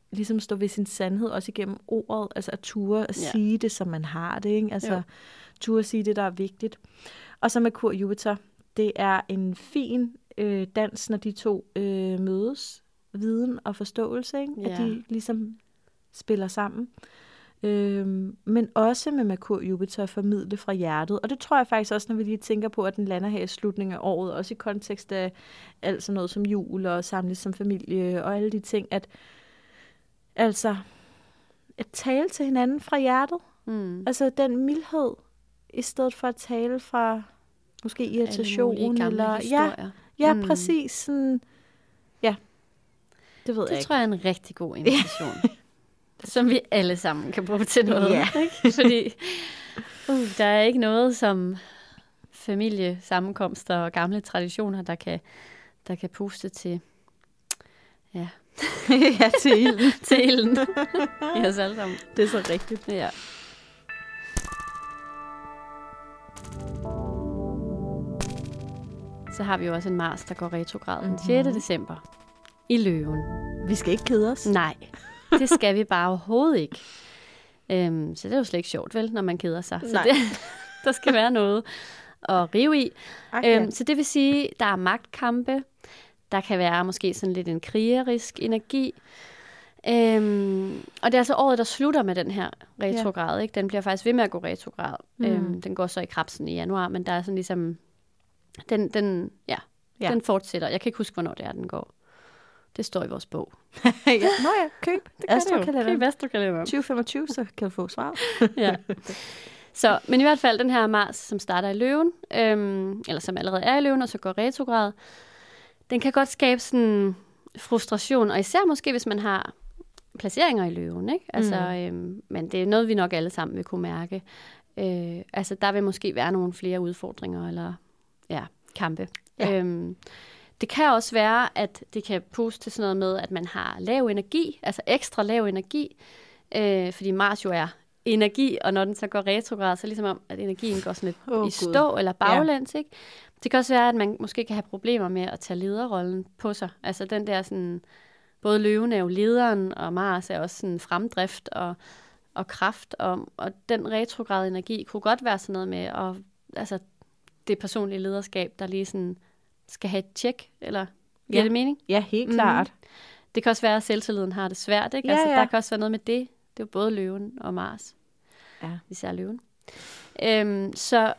ligesom stå ved sin sandhed, også igennem ordet, altså at ture at Ja. sige det, som man har det, ikke? Altså Jo. ture at sige det, der er vigtigt. Og så Merkur Jupiter, det er en fin øh, dans, når de to øh, mødes, viden og forståelse, ikke? Ja. At de ligesom spiller sammen. Øhm, men også med Merkur Jupiter at formidle fra hjertet. Og det tror jeg faktisk også, når vi lige tænker på, at den lander her i slutningen af året, også i kontekst af alt sådan noget som jul og samles som familie og alle de ting, at altså at tale til hinanden fra hjertet. Mm. Altså den mildhed, i stedet for at tale fra måske irritation. Eller, ja, historier. ja Mm. mm. præcis. Sådan, ja, det ved Det jeg ikke. tror jeg er en rigtig god invitation. Som vi alle sammen kan bruge til noget. Ja. Ikke? Fordi uh, der er ikke noget som familiesammenkomster og gamle traditioner, der kan, der kan puste til, ja, ja, til ilden. til ilden i os alle sammen. Det er så rigtigt. Ja. Så har vi jo også en Mars, der går retrograd den sjette december i Løven. Vi skal ikke kede os. Nej, det skal vi bare overhovedet ikke. Øhm, så det er jo slet ikke sjovt, vel, når man keder sig. Så Nej. det, der skal være noget at rive i. Okay. Øhm, så det vil sige, der er magtkampe. Der kan være måske sådan lidt en krigerisk energi. Øhm, og det er altså året, der slutter med den her retrograd. Ja. Ikke? Den bliver faktisk ved med at gå retrograd. Mm. Øhm, den går så i Krebsen i januar, men der er sådan ligesom... Den, den, ja, Ja. den fortsætter. Jeg kan ikke huske, hvornår det er, den går. Det står i vores bog. ja. Nå ja, køb. Det kan Astrokalenderen. Køb Astrokalenderen. tyve femogtyve, så kan du få svaret. Ja. Så, men i hvert fald den her Mars, som starter i Løven, øhm, eller som allerede er i Løven, og så går retrograd, den kan godt skabe sådan frustration, og især måske, hvis man har placeringer i Løven, ikke? Altså, mm. øhm, men det er noget, vi nok alle sammen vil kunne mærke. Øh, altså, der vil måske være nogle flere udfordringer, eller ja, kampe. Ja. Øhm, det kan også være, at det kan puste til sådan noget med, at man har lav energi, altså ekstra lav energi, øh, fordi Mars jo er energi, og når den så går retrograd, så er det ligesom om, at energien går sådan lidt Oh, i stå eller baglæns, ja. Ikke? Det kan også være, at man måske kan have problemer med at tage lederrollen på sig. Altså den der sådan, både Løven er jo lederen, og Mars er også sådan fremdrift og, og kraft, og, og den retrograde energi kunne godt være sådan noget med, at, altså det personlige lederskab, der lige sådan skal have et tjek, eller giver Ja. det mening? Ja, helt klart. Mm. Det kan også være, at selvtilliden har det svært, ikke? Ja, Altså, ja. der kan også være noget med det. Det er jo både Løven og Mars. Ja. Især Løven. Øhm, så,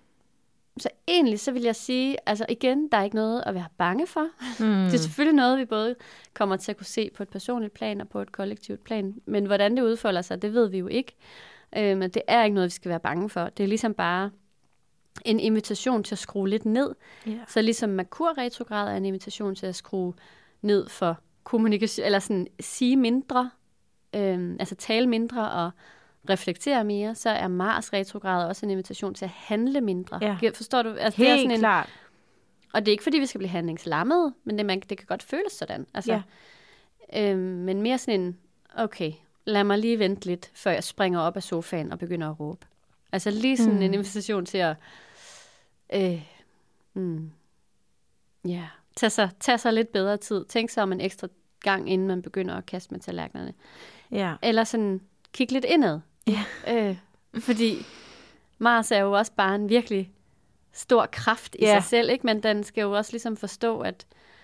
så egentlig, så vil jeg sige, altså igen, der er ikke noget at være bange for. Mm. Det er selvfølgelig noget, vi både kommer til at kunne se på et personligt plan og på et kollektivt plan. Men hvordan det udfolder sig, det ved vi jo ikke. Øhm, men det er ikke noget, vi skal være bange for. Det er ligesom bare en invitation til at skrue lidt ned. Ja. Så ligesom Merkur retrograd er en invitation til at skrue ned for kommunikation, eller sådan sige mindre, øhm, altså tale mindre og reflektere mere, så er Mars retrograd også en invitation til at handle mindre. Ja. Forstår du? Altså, Helt det er sådan en, klart. og det er ikke, fordi vi skal blive handlingslammede, men det, man, det kan godt føles sådan. Altså, Ja. øhm, men mere sådan en, okay, lad mig lige vente lidt, før jeg springer op af sofaen og begynder at råbe. Altså lige sådan mm. en invitation til at øh, mm, yeah, tage, sig, tage sig lidt bedre tid. Tænk sig om en ekstra gang, inden man begynder at kaste med tallerkenerne. Ja. Eller sådan kigge lidt indad. Ja. Øh, fordi Mars er jo også bare en virkelig stor kraft i Ja. sig selv, ikke? Men den skal jo også ligesom forstå, at,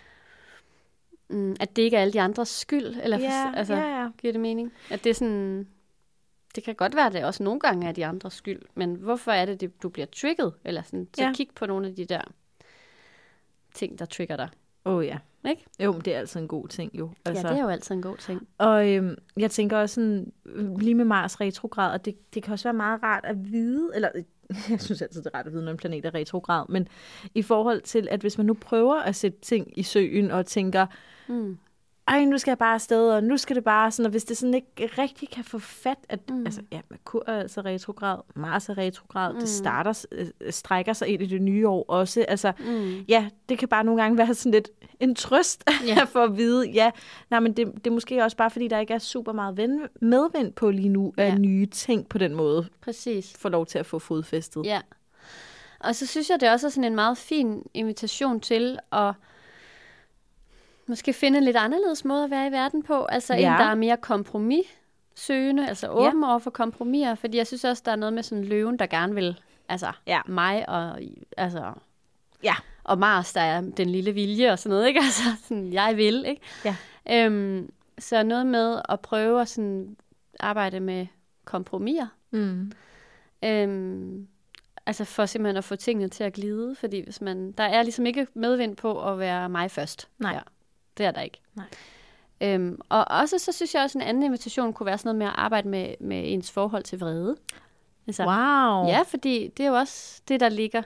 mm, at det ikke er alle de andres skyld. Eller Ja, for, altså, ja, ja. giver det mening? At det er sådan... Det kan godt være, at det også nogle gange er de andres skyld, men hvorfor er det, det du bliver trigget? Eller sådan, så Ja. kig på nogle af de der ting, der trigger dig. Åh oh, ja. Ikke? Jo, men det er altid en god ting jo. Altså. Ja, det er jo altid en god ting. Og øhm, jeg tænker også sådan, øh, lige med Mars retrograd, og det, det kan også være meget rart at vide, eller jeg synes altid, det er rart at vide, når en planet er retrograd, men i forhold til, at hvis man nu prøver at sætte ting i søen og tænker, Mm. ej, nu skal jeg bare afsted, og nu skal det bare sådan, og hvis det sådan ikke rigtig kan få fat, at, Mm. altså, ja, Merkur er altså retrograd, Mars er retrograd, Mm. det starter, øh, strækker sig ind i det nye år også, altså, Mm. ja, det kan bare nogle gange være sådan lidt en trøst Ja. for at vide, ja, nej, men det, det er måske også bare, fordi der ikke er super meget ven, medvind på lige nu, af Ja. nye ting på den måde, Præcis. får lov til at få fodfæstet. Ja. Og så synes jeg, det også er sådan en meget fin invitation til at måske finde en lidt anderledes måde at være i verden på. Altså Ja. en, der er mere kompromissøgende, altså åben ja. over for kompromiser. Fordi jeg synes også, der er noget med sådan løven, der gerne vil, altså Ja. mig og, altså, Ja. og Mars, der er den lille vilje og sådan noget, ikke? Altså sådan, jeg vil, ikke? Ja. Øhm, så noget med at prøve at sådan arbejde med kompromiser. Mm. Øhm, altså for simpelthen at få tingene til at glide, fordi hvis man, der er ligesom ikke medvind på at være mig først. Nej. Ja, det er der ikke. Nej. Øhm, og også så synes jeg også, en anden invitation kunne være sådan noget med at arbejde med, med ens forhold til vrede. Altså, Wow. ja, fordi det er jo også det, der ligger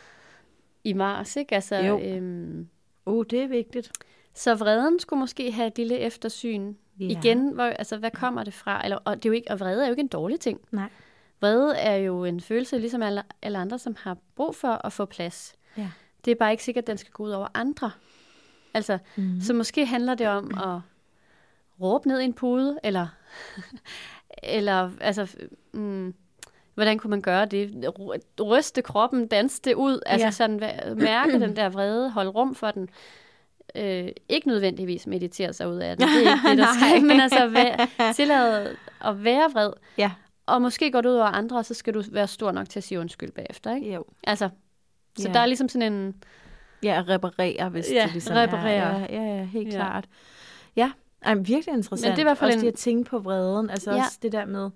i Mars, ikke? Altså, Jo. øhm, Uh, det er vigtigt. så vreden skulle måske have et lille eftersyn. Ja. Igen, hvor, altså, hvad kommer det fra? Eller, og, det er jo ikke, og vrede er jo ikke en dårlig ting. Nej. Vrede er jo en følelse, ligesom alle, alle andre, som har brug for at få plads. Ja. Det er bare ikke sikkert, at den skal gå ud over andre. Altså, mm-hmm. Så måske handler det om at råbe ned i en pude, eller, eller altså, mm, hvordan kunne man gøre det? Ryste kroppen, danse det ud, altså Ja. sådan, mærke den der vrede, holde rum for den. Øh, ikke nødvendigvis meditere sig ud af det, det er ikke det, der skal, men altså væ- tillade at være vred. Ja. Og måske går det ud over andre, og så skal du være stor nok til at sige undskyld bagefter, ikke? Jo. Altså, så Ja. der er ligesom sådan en... Ja, at reparere, hvis Ja, det ligesom reparere. er. Ja, ja, ja, helt Ja. klart. Ja, ej, virkelig interessant. Men det er i hvert fald også en- det at tænke på vreden. Altså Ja. også det der med,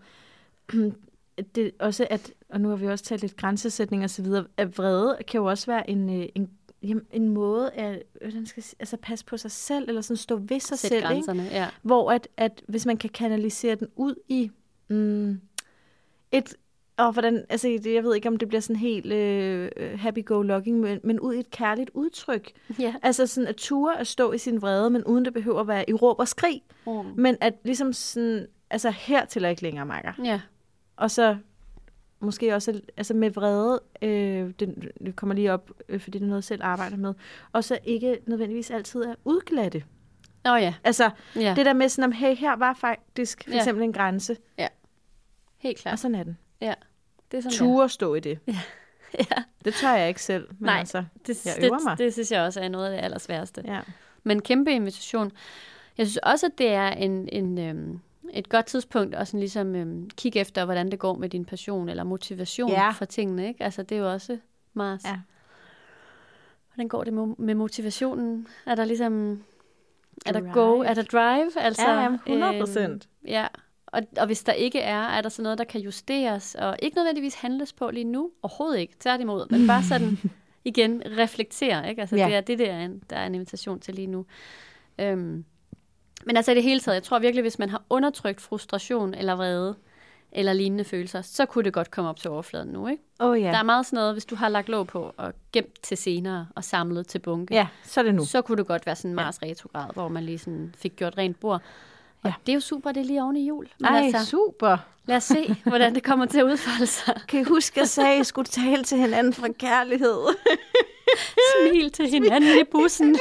det, også at, og nu har vi også talt lidt grænsesætning og så videre, at vrede kan jo også være en, øh, en, jamen, en måde at hvordan skal jeg sige, altså passe på sig selv, eller sådan stå ved sig Sæt selv, grænserne, ikke? ja. Hvor at, at hvis man kan kanalisere den ud i mm, et, og hvordan, altså det- jeg ved ikke, om det bliver sådan helt øh, happy-go-lucky, men, men ud i et kærligt udtryk. Ja. Altså sådan at ture at stå i sin vrede, men uden det behøver at være i råb og skrig. Mm. Men at ligesom sådan, altså hertil er ikke længere, makker. Ja. Og så måske også altså med vrede, øh, det, det kommer lige op, øh, fordi det er noget, jeg selv arbejder med, og så ikke nødvendigvis altid er udglatte. Åh oh, ja. Altså ja, det der med sådan, om hey, her var faktisk for Ja. eksempel en grænse, helt klart. og sådan er den. Ja. Det er sådan, Ture stå i det. der. Ja. Det tør jeg ikke selv, men Nej, altså, Det, jeg det, øver mig. det synes jeg også er noget af det allersværeste. ja. Men kæmpe invitation. Jeg synes også, at det er en, en, øhm, et godt tidspunkt at sådan ligesom, øhm, kigge efter, hvordan det går med din passion eller motivation Ja. for tingene. Ikke? Altså, det er jo også Mars. Ja. Hvordan går det med, med motivationen? Er der ligesom... Er der Drive. go? Er der drive? Altså, Ja, jamen, hundrede procent. øhm, ja. Og, og hvis der ikke er, er der så noget, der kan justeres, og ikke nødvendigvis handles på lige nu. Overhovedet ikke. Tværtimod. Men bare sådan igen reflektere. Ikke? Altså, Ja. det er det, der er, en, der er en invitation til lige nu. Øhm, men altså i det hele taget, jeg tror virkelig, hvis man har undertrykt frustration eller vrede, eller lignende følelser, så kunne det godt komme op til overfladen nu, ikke? Åh oh, ja. Der er meget sådan noget, hvis du har lagt låg på og gemt til senere og samlet til bunke, Ja, så er det nu. så kunne det godt være sådan en Mars retrograd, hvor man lige sådan fik gjort rent bord. Og Ja. det er jo super, det er lige oven i jul. Men Ej, altså, super. lad os se, hvordan det kommer til at udfolde sig. Kan I huske, at jeg sagde, at I skulle tale til hinanden fra kærlighed? Smil til hinanden i bussen.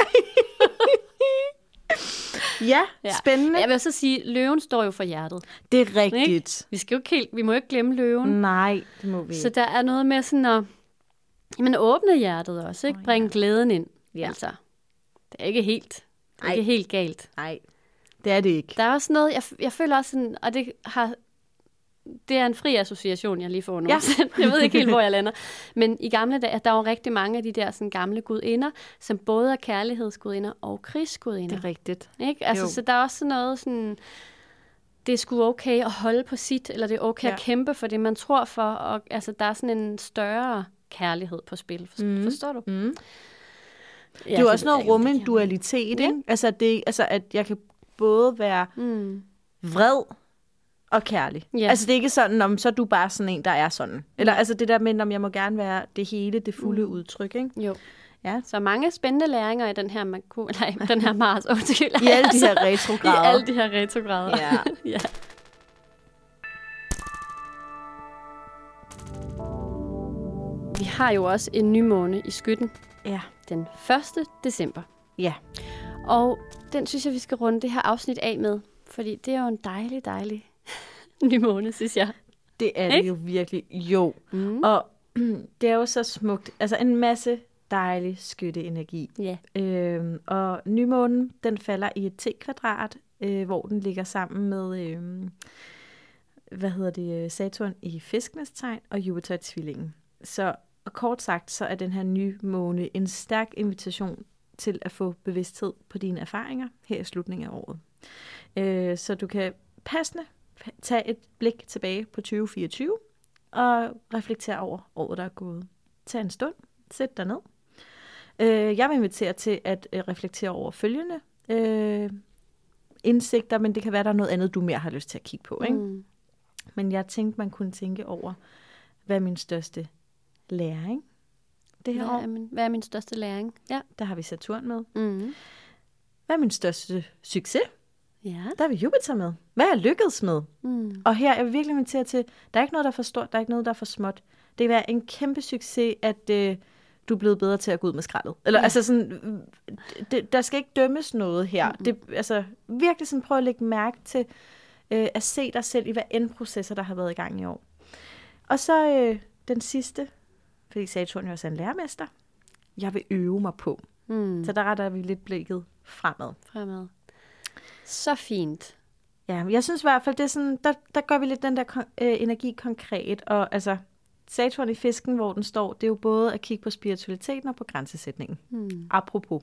Ja, Ja. spændende. Jeg vil så sige, løven står jo for hjertet. Det er rigtigt. Vi skal jo ikke helt, vi må jo ikke glemme løven. Nej, det må vi Så ikke. der er noget med sådan at jamen, åbne hjertet også, ikke? Åh, ja. Bringe glæden ind. Ja. Altså, det er ikke helt, det er Ej. ikke helt galt. Nej, det er det ikke. Der er også noget, jeg, jeg føler også sådan, og det har, det er en fri association, jeg lige får nu. Ja. Jeg ved ikke helt, hvor jeg lander. Men i gamle dage, der var rigtig mange af de der sådan, gamle gudinder, som både er kærlighedsgudinder og krigsgudinder. Det er rigtigt. Ikke? Altså, Jo. så der er også sådan noget sådan, det er sgu okay at holde på sit, eller det er okay Ja. at kæmpe for det, man tror for. Og, altså, der er sådan en større kærlighed på spil. For, Mm. Forstår du? Mm. Ja, Det er jo også ved jeg noget ikke, om rumme det en giver dualitet, Ja. ikke? Altså, det, altså, at jeg kan både være Mm. vred og kærlig. Ja. Altså, det er ikke sådan, om så er du bare sådan en, der er sådan. Eller altså det der med, om jeg må gerne være det hele, det fulde Mm. udtryk, ikke? Jo. Ja. Så mange spændende læringer i den her, Merkur, nej, den her Mars. Undskyld, I alle de her altså, retrograder. I alle de her retrograder. Ja. ja. Vi har jo også en nymåne i Skytten Ja. den første december. Ja. Og den synes jeg, vi skal runde det her afsnit af med. Fordi det er jo en dejlig, dejlig nymåne, synes jeg. Det er det Ikke? jo virkelig. Jo. Mm. Og det er jo så smukt. Altså en masse dejlig skytteenergi. Ja. Øhm, og nymånen, den falder i et T-kvadrat, øh, hvor den ligger sammen med, øh, hvad hedder det, Saturn i fiskenes tegn og Jupiter i tvillingen. Så og kort sagt, så er den her nymåne en stærk invitation til at få bevidsthed på dine erfaringer her i slutningen af året. Øh, så du kan passende tage et blik tilbage på tyve fireogtyve og reflektere over året, der er gået. Tag en stund, sæt dig ned. Øh, jeg vil invitere til at øh, reflektere over følgende øh, indsigter, men det kan være, der er noget andet, du mere har lyst til at kigge på. Ikke? Mm. Men jeg tænkte, man kunne tænke over, hvad er min største læring det her Hvad år? er min, hvad er min største læring? Ja. Der har vi Saturn med. Mm. Hvad er min største succes? Ja. Der har vi Jupiter med. Hvad er jeg lykkedes med? Mm. Og her er vi virkelig inviteret til, der er ikke noget, der er for stort, der er ikke noget, der er for småt. Det kan være en kæmpe succes, at øh, du er blevet bedre til at gå ud med skraldet. Eller Ja. altså sådan, det, der skal ikke dømmes noget her. Mm-mm. Det, altså virkelig sådan prøv at lægge mærke til, øh, at se dig selv i hver endprocesser, der har været i gang i år. Og så øh, den sidste, fordi Saturn jo også er en lærermester. Jeg vil øve mig på. Mm. Så der retter vi lidt blikket fremad. Fremad. Så fint. Ja, jeg synes i hvert fald, det er sådan, der, der gør vi lidt den der kon- øh, energi konkret. Og altså, Saturn i fisken, hvor den står, det er jo både at kigge på spiritualiteten og på grænsesætningen. Mm. Apropos.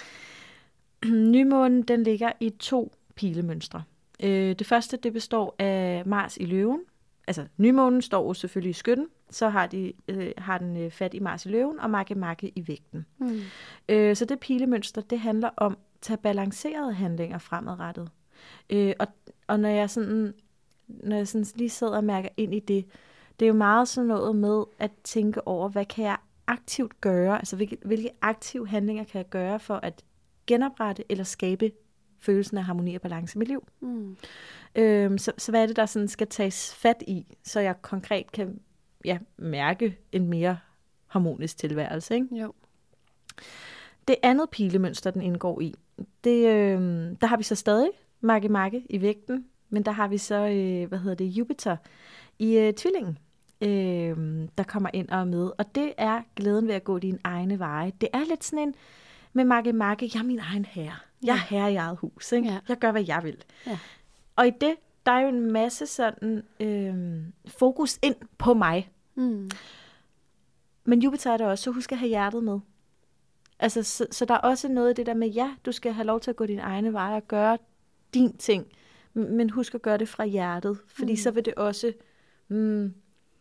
Nymånen, den ligger i to pilemønstre. Øh, det første, det består af Mars i løven. Altså, nymånen står jo selvfølgelig i skytten. Så har, de, øh, har den øh, fat i Mars i løven og Makke Makke i vægten. Mm. Øh, så det pilemønster, det handler om at tage balancerede handlinger fremadrettet. Øh, og, og når jeg sådan, når jeg sådan lige sidder og mærker ind i det, det er jo meget sådan noget med at tænke over, hvad kan jeg aktivt gøre, altså hvilke, hvilke aktive handlinger kan jeg gøre for at genoprette eller skabe følelsen af harmoni og balance i mit liv. Mm. Øh, så, så hvad er det, der sådan skal tages fat i, så jeg konkret kan ja, mærke en mere harmonisk tilværelse, ikke? Jo. Det andet pilemønster, den indgår i, det, øh, der har vi så stadig Makke Makke i vægten, men der har vi så, øh, hvad hedder det, Jupiter i øh, tvillingen, øh, der kommer ind og er med. Og det er glæden ved at gå dine egne veje. Det er lidt sådan en med Makke Makke, jeg er min egen herre. Jeg er herre i eget hus, ikke? Ja. Jeg gør, hvad jeg vil. Ja. Og i det, der er jo en masse sådan øh, fokus ind på mig. Mm. Men Jupiter er der også, så husk at have hjertet med. Altså, så, så der er også noget af det der med, ja, du skal have lov til at gå dine egne veje og gøre din ting, men husk at gøre det fra hjertet, fordi mm. så vil det også, mm,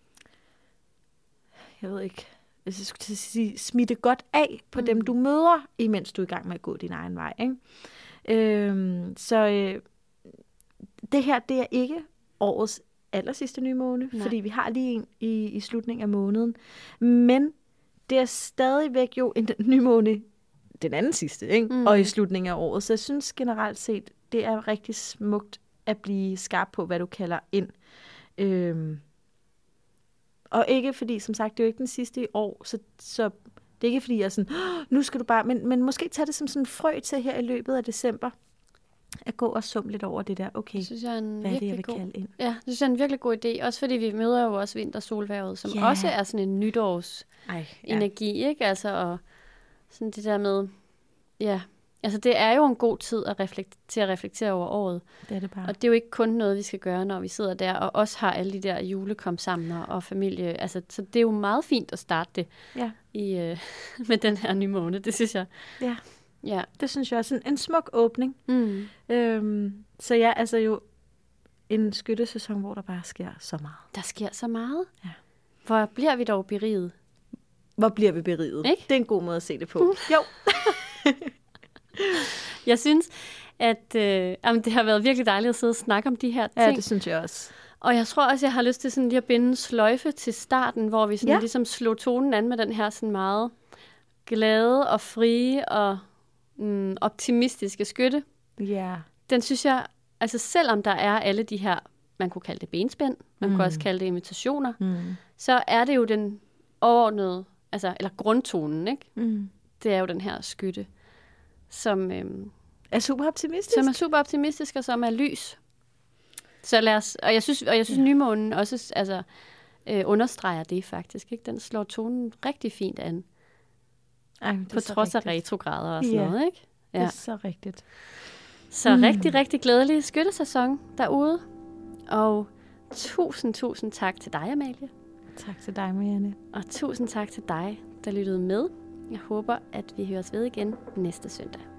jeg ved ikke, jeg skulle til at sige, smitte godt af på mm. dem, du møder, imens du er i gang med at gå din egen vej. Ikke? Øhm, så øh, det her, det er ikke årets aller sidste nye måned, Nej. fordi vi har lige en i, i slutningen af måneden, men det er stadigvæk jo en ny måned, den anden sidste, ikke? Mm. Og i slutningen af året. Så jeg synes generelt set, det er rigtig smukt at blive skarp på, hvad du kalder ind. Øhm. Og ikke fordi, som sagt, det er jo ikke den sidste i år, så, så det er ikke fordi, jeg er sådan, nu skal du bare, men, men måske tage det som sådan en frø til her i løbet af december, at gå og summe lidt over det der, okay, Det synes jeg er en hvad er det, jeg vil god, kalde ind? Ja, det synes jeg er en virkelig god idé. Også fordi vi møder jo også vintersolvejret, som Ja. også er sådan en nytårs Ej, energi, ikke? Altså, og sådan det der med, ja, altså det er jo en god tid at reflektere, til at reflektere over året. det er det bare. Og det er jo ikke kun noget, vi skal gøre, når vi sidder der, og også har alle de der julekomsamler og familie. Altså, så det er jo meget fint at starte det Ja. i, øh, med den her nye måned, det synes jeg. Ja, Ja. det synes jeg også. En, en smuk åbning. Mm. Øhm, så ja, altså jo en skyttesæson, hvor der bare sker så meget. Der sker så meget. Ja. Hvor bliver vi dog beriget? Hvor bliver vi beriget? Ikke? Det er en god måde at se det på. Uh. Jo. Jeg synes, at øh, jamen, det har været virkelig dejligt at sidde og snakke om de her ting. Ja, det synes jeg også. Og jeg tror også, jeg har lyst til sådan lige at binde en sløjfe til starten, hvor vi sådan Ja. ligesom slog tonen an med den her sådan meget glade og frie og mm, optimistiske skytte. Ja. Den synes jeg, altså selvom der er alle de her, man kunne kalde det benspænd, man mm. kunne også kalde det invitationer, Mm. så er det jo den overordnede, altså, eller grundtonen, ikke? Mm. Det er jo den her skytte, som, øhm, Er super optimistisk. som er super optimistisk og som er lys. Så lad os, og jeg synes, og jeg synes ja. nymånen også altså, øh, understreger det faktisk. Ikke? Den slår tonen rigtig fint an. Ej, det på trods rigtigt. af retrograder og sådan ja, noget, ikke? Ja, det er så rigtigt. Så mm. rigtig, rigtig glædelig skyttesæson derude. Og tusind, tusind tak til dig, Amalie. Tak til dig, Marianne. Og tusind tak til dig, der lyttede med. Jeg håber, at vi høres ved igen næste søndag.